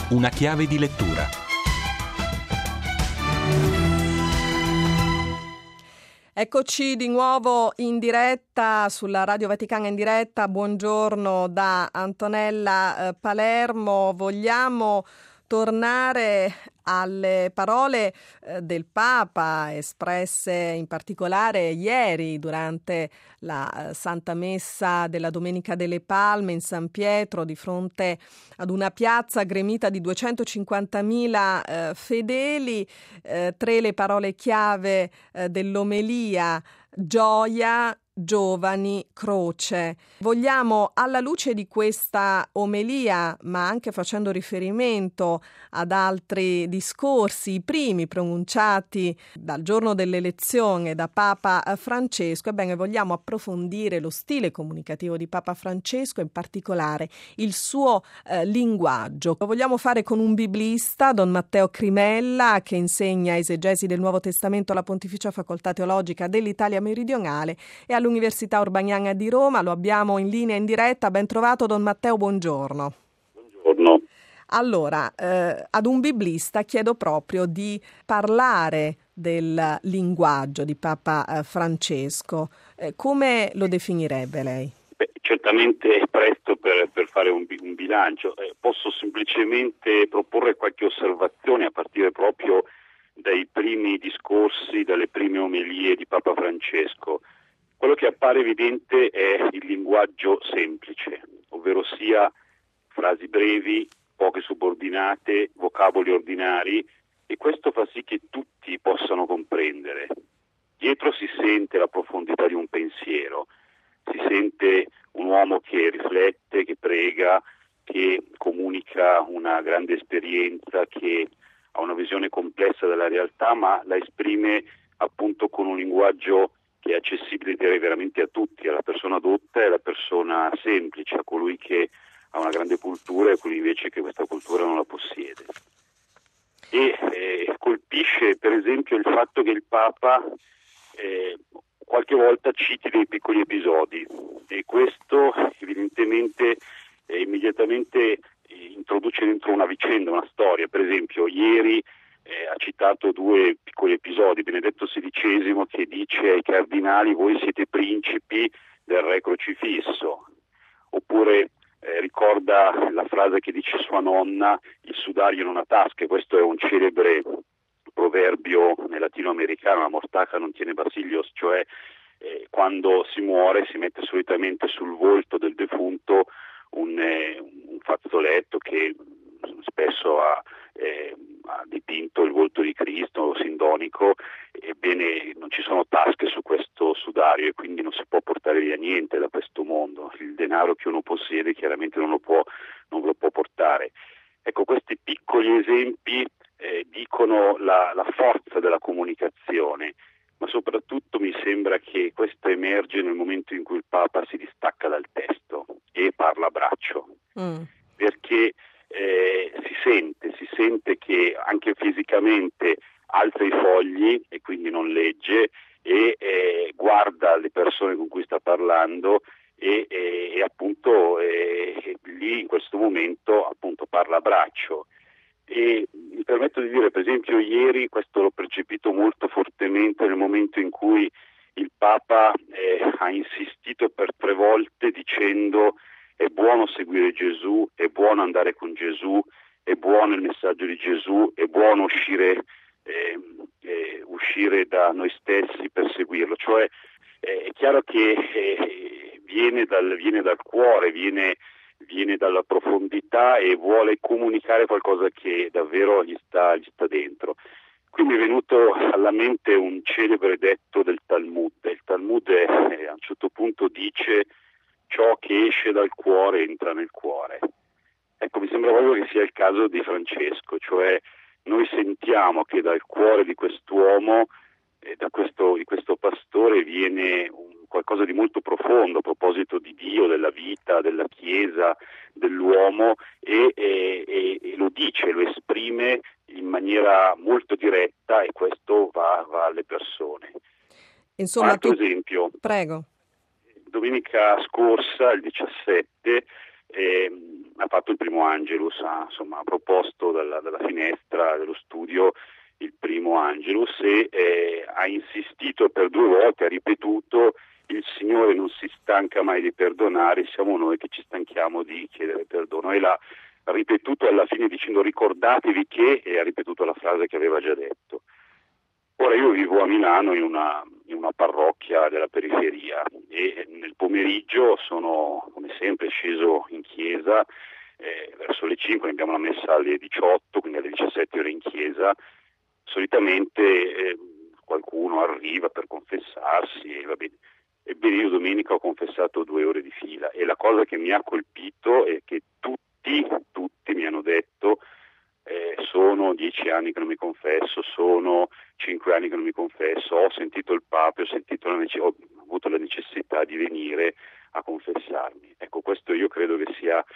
Una chiave di lettura. Eccoci di nuovo in diretta sulla Radio Vaticana in diretta. Buongiorno da Antonella Palermo. Vogliamo tornare alle parole del Papa espresse in particolare ieri durante la Santa Messa della Domenica delle Palme in San Pietro, di fronte ad una piazza gremita di 250.000 fedeli. Tre le parole chiave dell'omelia: gioia, giovani, croce. Vogliamo, alla luce di questa omelia, ma anche facendo riferimento ad altri discorsi, i primi pronunciati dal giorno dell'elezione da Papa Francesco, ebbene vogliamo approfondire lo stile comunicativo di Papa Francesco, in particolare il suo linguaggio. Lo vogliamo fare con un biblista, Don Matteo Crimella, che insegna esegesi del Nuovo Testamento alla Pontificia Facoltà Teologica dell'Italia Meridionale e all'Università Urbaniana di Roma. Lo abbiamo in linea in diretta. Ben trovato Don Matteo, buongiorno. Buongiorno. Allora, ad un biblista chiedo proprio di parlare del linguaggio di Papa Francesco. Come lo definirebbe lei? Certamente è presto per fare un bilancio. Posso semplicemente proporre qualche osservazione a partire proprio dai primi discorsi, dalle prime omelie di Papa Francesco. Quello che appare evidente è il linguaggio semplice, ovvero sia frasi brevi, poche subordinate, vocaboli ordinari, e questo fa sì che tutti possano comprendere. Dietro si sente la profondità di un pensiero, si sente un uomo che riflette, che prega, che comunica una grande esperienza, che ha una visione complessa della realtà, ma la esprime appunto con un linguaggio che è accessibile, direi, veramente a tutti, alla persona dotta e alla persona semplice, a colui che ha una grande cultura e a colui invece che questa cultura non la possiede. E colpisce per esempio il fatto che il Papa qualche volta citi dei piccoli episodi, e questo evidentemente immediatamente introduce dentro una vicenda, una storia. Per esempio ieri ha citato due piccoli episodi: Benedetto XVI che dice ai cardinali: voi siete principi del re crocifisso, oppure ricorda la frase che dice sua nonna: il sudario non ha tasche. Questo è un celebre proverbio nel latinoamericano, la mortaja non tiene basiglios, cioè quando si muore si mette solitamente sul volto del defunto un fazzoletto che spesso ha dipinto il volto di Cristo, sindonico. Ebbene, non ci sono tasche su questo sudario e quindi non si può portare via niente da questo mondo. Il denaro che uno possiede chiaramente non lo può portare. Ecco, questi piccoli esempi dicono la forza della comunicazione, ma soprattutto mi sembra che questo emerge nel momento in cui il Papa si distacca dal testo e parla a braccio, perché si sente che anche fisicamente alza i fogli e quindi non legge, e guarda le persone con cui sta parlando e appunto lì in questo momento appunto parla a braccio. E mi permetto di dire, per esempio, ieri questo l'ho percepito molto fortemente nel momento in cui il Papa ha insistito per 3 volte dicendo: è buono seguire Gesù, è buono andare con Gesù, è buono il messaggio di Gesù, è buono uscire da noi stessi per seguirlo. Cioè è chiaro che viene dal cuore, viene dalla profondità e vuole comunicare qualcosa che davvero gli sta dentro. Qui mi è venuto alla mente un celebre detto del Talmud. Il Talmud a un certo punto dice: ciò che esce dal cuore entra nel cuore. Ecco, mi sembra proprio che sia il caso di Francesco, cioè noi sentiamo che dal cuore di quest'uomo, di questo pastore, viene qualcosa di molto profondo a proposito di Dio, della vita, della Chiesa, dell'uomo, e lo dice, lo esprime in maniera molto diretta, e questo va alle persone. Insomma, un altro esempio. Prego. Domenica scorsa, il 17, ha fatto il primo Angelus, ha proposto dalla finestra dello studio il primo Angelus e ha insistito per 2 volte, ha ripetuto: il Signore non si stanca mai di perdonare, siamo noi che ci stanchiamo di chiedere perdono. E l'ha ripetuto alla fine dicendo: ricordatevi che, e ha ripetuto la frase che aveva già detto. Ora io vivo a Milano in una parrocchia della periferia e nel pomeriggio sono come sempre sceso in chiesa verso le 5, abbiamo la messa alle 18, quindi alle 17 ero in chiesa. Solitamente qualcuno arriva per confessarsi e va bene. Ebbene, io domenica ho confessato 2 ore di fila e la cosa che mi ha colpito è che tutti mi hanno detto: sono 10 anni che non mi confesso, sono 5 anni che non mi confesso, ho sentito il Papa, ho avuto la necessità di venire a confessarmi. Ecco, questo io credo che sia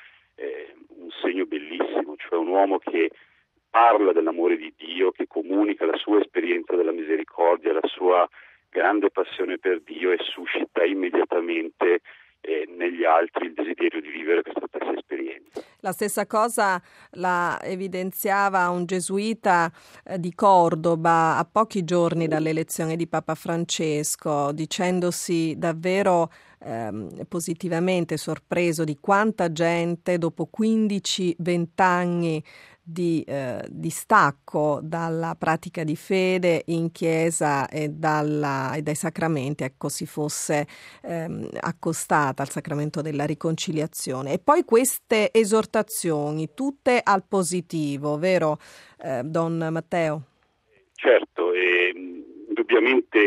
un segno bellissimo, cioè un uomo che parla dell'amore di Dio, che comunica la sua esperienza della misericordia, la sua grande passione per Dio e suscita immediatamente negli altri il desiderio di vivere questa stessa esperienza. La stessa cosa la evidenziava un gesuita di Cordoba a pochi giorni dall'elezione di Papa Francesco, dicendosi davvero positivamente sorpreso di quanta gente dopo 15-20 anni di stacco dalla pratica di fede in chiesa e dai sacramenti, ecco, si fosse accostata al sacramento della riconciliazione. E poi queste esortazioni tutte al positivo, vero Don Matteo? Certo, indubbiamente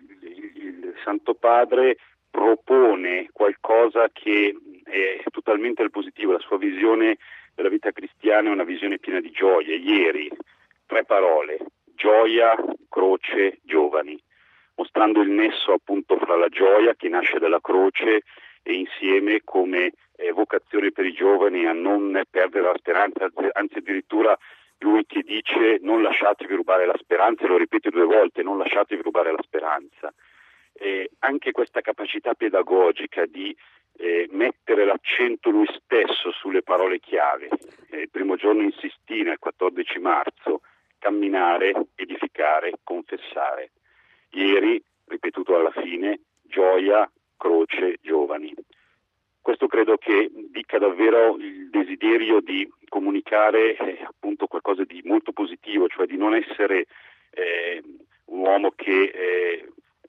il Santo Padre propone qualcosa che è totalmente al positivo. La sua visione della vita cristiana è una visione piena di gioia. Ieri 3 parole: gioia, croce, giovani, mostrando il nesso appunto fra la gioia che nasce dalla croce e insieme come vocazione per i giovani a non perdere la speranza, anzi addirittura lui che dice: non lasciatevi rubare la speranza, e lo ripete 2 volte: non lasciatevi rubare la speranza. Anche questa capacità pedagogica di mettere l'accento lui stesso sulle parole chiave. Il primo giorno in Sistina, il 14 marzo, camminare, edificare, confessare. Ieri, ripetuto alla fine, gioia, croce, giovani. Questo credo che dica davvero il desiderio di comunicare appunto qualcosa di molto positivo, cioè di non essere un uomo che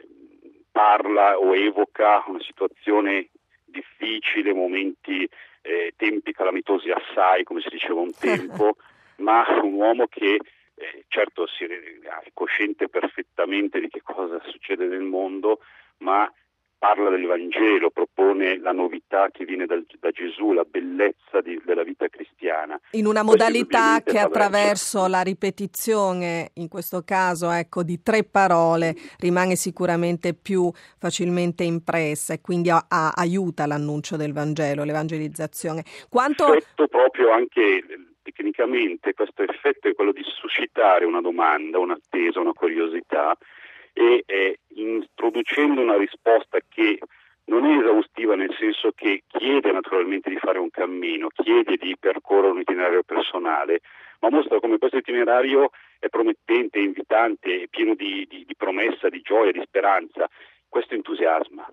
parla o evoca una situazione difficile, momenti, tempi calamitosi assai, come si diceva un tempo, ma un uomo che certo è cosciente perfettamente di che cosa succede nel mondo, ma parla del Vangelo, propone la novità che viene da Gesù, la bellezza della vita cristiana. In una modalità che attraverso la ripetizione, in questo caso di 3 parole, rimane sicuramente più facilmente impressa e quindi aiuta l'annuncio del Vangelo, l'evangelizzazione. Effetto proprio anche tecnicamente, questo effetto è quello di suscitare una domanda, un'attesa, una curiosità, e introducendo una risposta che non è esaustiva, nel senso che chiede naturalmente di fare un cammino, chiede di percorrere un itinerario personale, ma mostra come questo itinerario è promettente, invitante, è pieno di promessa, di gioia, di speranza. Questo entusiasma.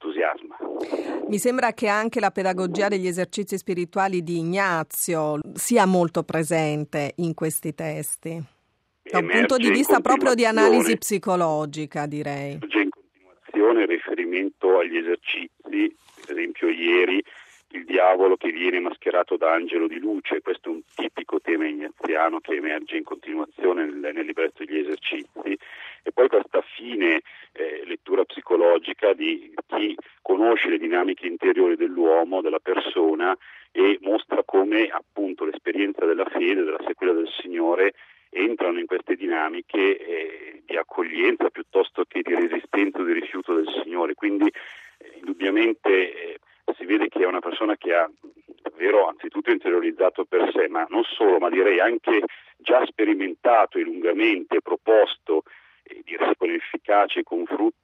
Mi sembra che anche la pedagogia degli esercizi spirituali di Ignazio sia molto presente in questi testi. Da un punto di vista proprio di analisi psicologica, direi. In continuazione, il riferimento agli esercizi, per esempio ieri il diavolo che viene mascherato da angelo di luce, questo è un tipico tema ignaziano che emerge in continuazione nel libretto degli esercizi, e poi questa fine lettura psicologica di chi conosce le dinamiche interiori dell'uomo, della persona, e mostra come appunto l'esperienza della fede, della sequela del Signore entrano in queste dinamiche di accoglienza piuttosto che di resistenza o di rifiuto del Signore. Quindi indubbiamente si vede che è una persona che ha davvero anzitutto interiorizzato per sé, ma non solo, ma direi anche già sperimentato e lungamente proposto, direi con efficacia e con frutto,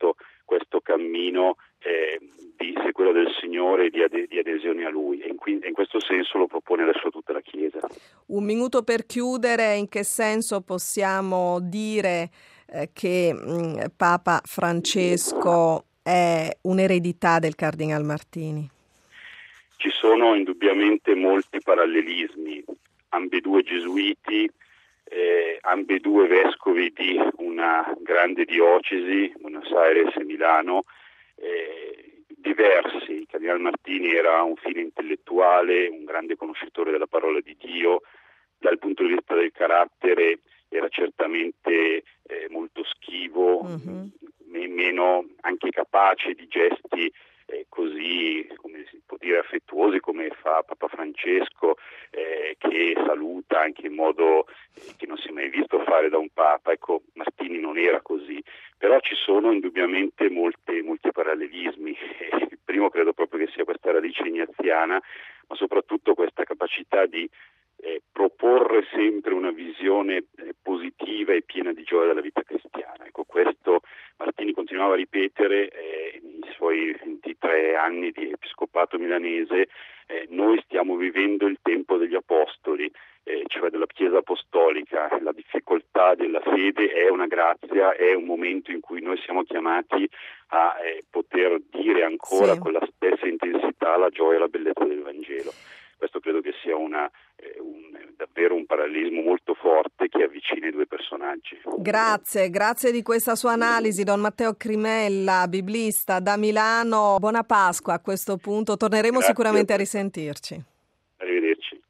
questo cammino di seguire del Signore e di adesione a Lui, e in questo senso lo propone adesso tutta la Chiesa. Un minuto per chiudere: in che senso possiamo dire che Papa Francesco è un'eredità del Cardinal Martini? Ci sono indubbiamente molti parallelismi, ambedue gesuiti, ambedue vescovi di una grande diocesi, Buenos Aires e Milano, diversi. Il Cardinal Martini era un fine intellettuale, un grande conoscitore della parola di Dio. Dal punto di vista del carattere era certamente molto schivo, meno anche capace di gesti così, come si può dire, affettuosi come fa Papa Francesco, che saluta anche in modo che non si è mai visto fare da un Papa. Ecco, Martini non era così, però ci sono indubbiamente molti parallelismi. Il primo credo proprio che sia questa radice ignaziana, ma soprattutto questa capacità di proporre sempre una visione positiva e piena di gioia della vita cristiana. Ecco, questo Martini continuava a ripetere nei suoi 23 anni di episcopato milanese. Noi stiamo vivendo il tempo degli apostoli, cioè della Chiesa apostolica. La difficoltà della fede è una grazia, è un momento in cui noi siamo chiamati a poter dire ancora con la stessa intensità la gioia e la bellezza del Vangelo. Questo credo che sia davvero un parallelismo molto forte che avvicina i due personaggi. Grazie di questa sua analisi, Don Matteo Crimella, biblista da Milano. Buona Pasqua a questo punto, torneremo sicuramente a risentirci.